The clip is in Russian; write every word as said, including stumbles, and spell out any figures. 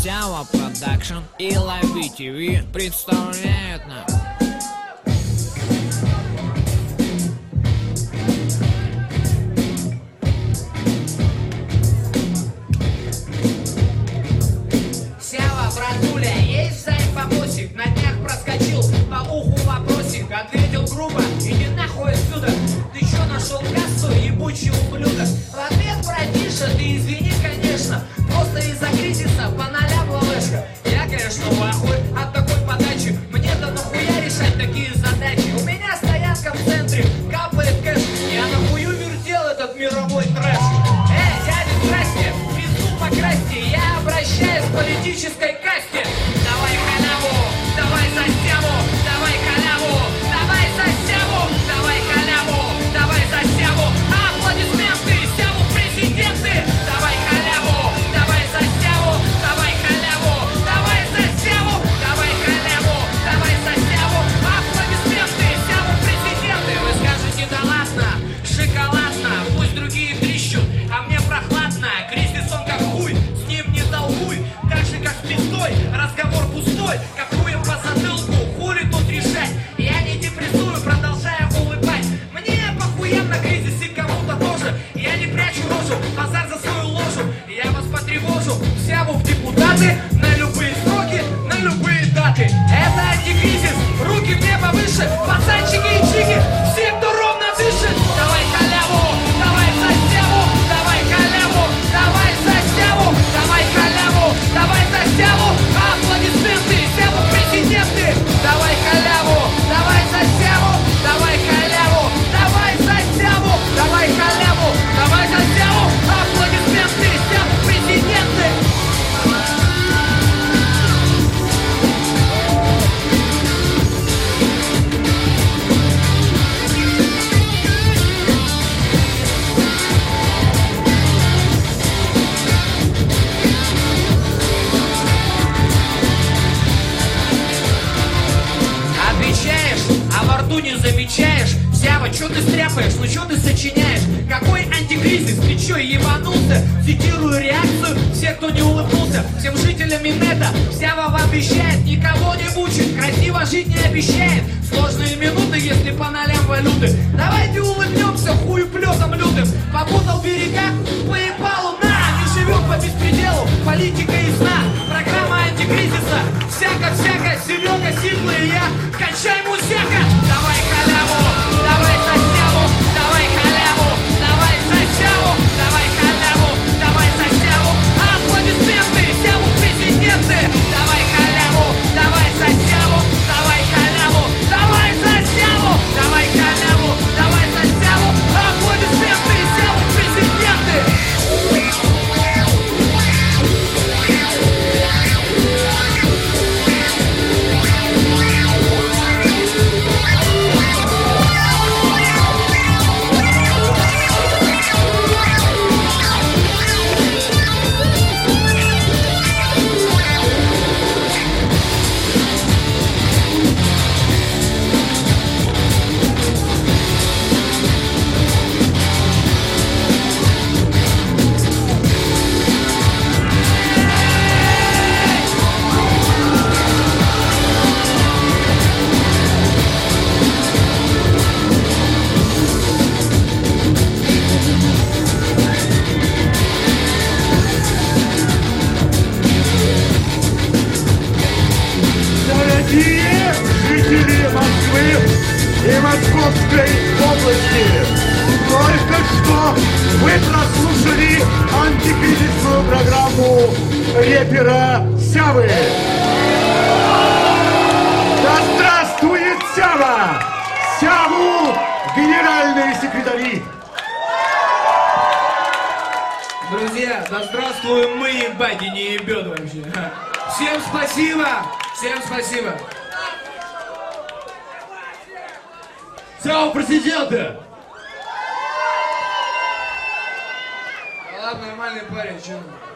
Сява Продакшн и Лови ТВ представляют нам. Сява, братуля, есть сайт-помощник, на днях проскочил, по уху вопросик, ответил грубо, иди нахуй отсюда, ты чё нашел кассу, ебучий ублюдок? В ответ, братиша, ты извини, конечно, просто из-за кризиса поналяпала вышка. Я, конечно, в ахуе от такой подачи, мне-то нахуя решать такие задачи? У меня стоянка в центре, капает кэш, я нахую вертел этот мировой трэш. Эй, дядя, здрасте, пизду покрасьте, я обращаюсь к политической касте. Давай халяву, давай за сяву, давай халяву, давай за сяву, давай халяву, давай за сяву. Аплодисменты, сяву президенты. Давай халяву, давай за сяву, давай халяву, давай за сяву, давай халяву, давай за сяву. Аплодисменты, сяву президенты. Вы скажете, да ладно, шоколадно, пусть другие трещут, а мне прохладно. Кризис он как хуй, с ним не толкуй, так же как с пизтой, разговор пустой, как хуем по затылку, хули тут решать. Я не депрессую, продолжаю улыбать. Мне похуям на кризисе, кому-то тоже. Я не прячу рожу, базар за свою ложу. Я вас потревожу, сяву в депутаты, на любые сроки, на любые даты. Это антикризис, руки мне повыше, пацанчики и чики, все, кто ровно дышит. Давай халяву, давай за сяву, давай халяву, давай за сяву, давай халяву, давай за сяву. Аплодисменты, сяву президенты. Давай халяву, давай за сяву, давай халяву, давай за сяву, давай халяву, давай за сяву. Аплодисменты, сяву президенты. Отвечаешь, а во рту не замечаешь. Сява, чё ты стряпаешь, ну чё ты сочиняешь? Какой антикризис, ты чё ебанулся? Цитирую реакцию всех, кто не улыбнулся. Всем жителям Минета Сява вам вещает, никого не мучит, красиво жить не обещает. Сложные минуты, если по нолям валюты. Давайте улыбнемся хуеплетом лютым. Попутал берега, поебалу на. Не живем по беспределу, политика ясна. Программа антикризиса, всяко-всяко, Серега, Сигла и я. Качай мусяка, давай халяву, давай за сяву, давай халяву, давай за сяву, давай халяву, давай за сяву. Аплодисменты, сяву президенты. Давай халяву, давай за сяву, давай халяву, давай за сяву, давай халяву, давай за сяву. Аплодисменты, сяву президенты. Дорогие жители Москвы и Московской области, только что вы прослушали антикризисную программу рэпера Сявы. Да здравствует Сява! Сяву генеральные секретари! Друзья, да здравствуем мы, ебать, и не ебет вообще. Всем спасибо! Всем спасибо! Сява президента! Да ладно, нормальный парень, чё?